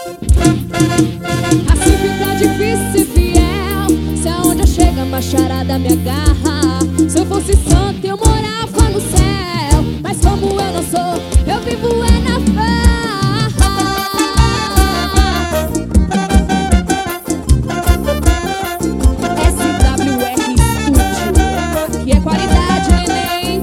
Assim fica difícil ser fiel. Se aonde eu chego a macharada me agarra. Se eu fosse santo eu morava no céu, mas como eu não sou, eu vivo é na farra. SWR Studio, aqui é qualidade, neném.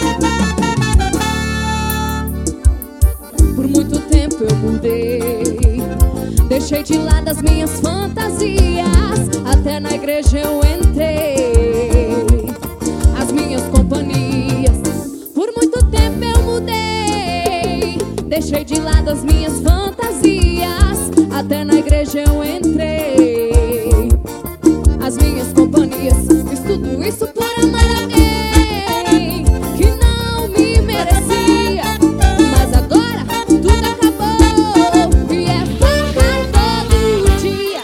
Por muito tempo eu mudei, deixei de lado as minhas fantasias. Até na igreja eu entrei, as minhas companhias. Por muito tempo eu mudei, deixei de lado as minhas fantasias. Até na igreja eu entrei, as minhas companhias. Fiz tudo isso por amar alguém que não me merecia. Mas agora tudo acabou e é farra todo dia.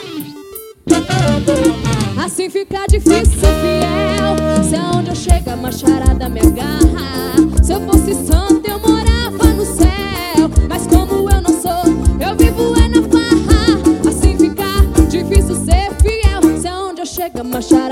Assim fica difícil ser fiel. Se aonde eu chego a macharada me agarra. Se eu fosse santo eu morava no céu, mas como eu não sou, eu vivo é na farra. Assim fica difícil ser fiel. Se aonde eu chego a macharada